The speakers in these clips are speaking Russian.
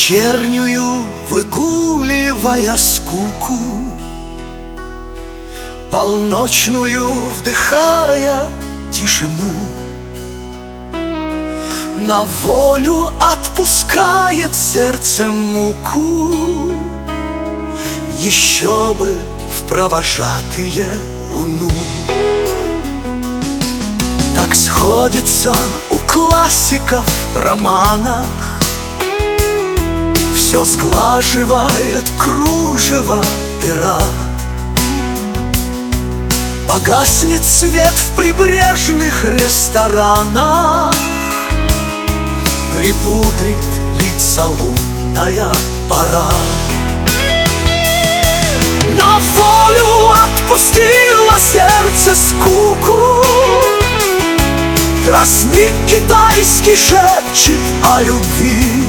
Вечернюю выгуливая скуку, полночную вдыхая тишину, на волю отпускает сердце муку. Еще бы в провожатые луну. Так сходится у классиков романа, все сглаживает кружево пера. Погаснет свет в прибрежных ресторанах, припудрит лица лунная пора. На волю отпустило сердце скуку, тростник китайский шепчет о любви.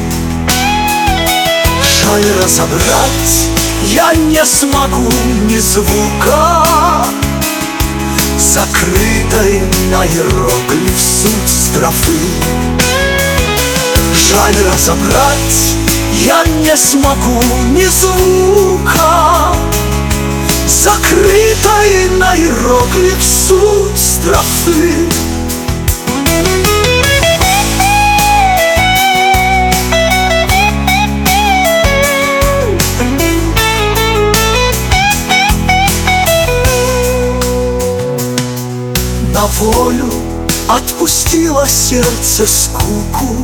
Жаль, разобрать я не смогу ни звука, закрытой на иероглиф суть строфы. Жаль, разобрать я не смогу ни звука, закрытой на иероглиф суть строфы. На волю отпустило сердце скуку,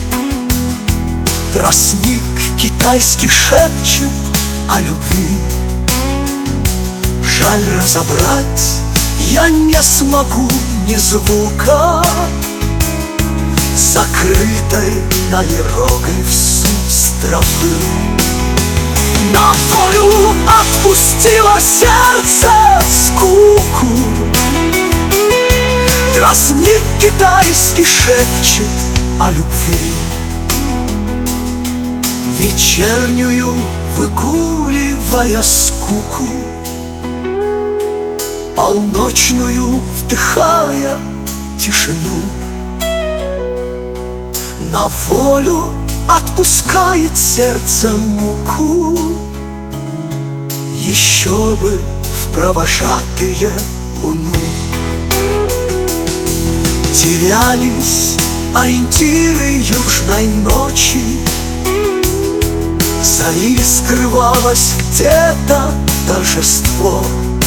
тростник китайский шепчет о любви. Жаль, разобрать я не смогу ни звука, закрытой на иероглиф суть строфы. На волю отпустило сердце скуку, тростник китайский шепчет о любви. Вечернюю выгуливая скуку, полночную вдыхая тишину, на волю отпускает сердце муку. Еще бы в провожатые луну. Терялись ориентиры южной ночи, зари скрывалось где-то торжество.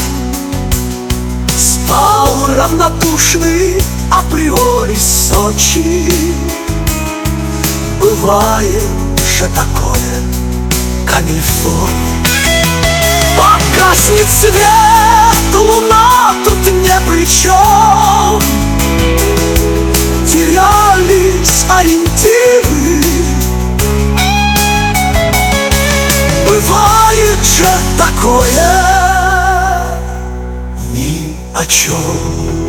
Спал равнодушный априори Сочи. Бывает же такое камильфо. Погаснет свет, луна тут не при чем. Терялись ориентиры. Бывает же такое ни о чем.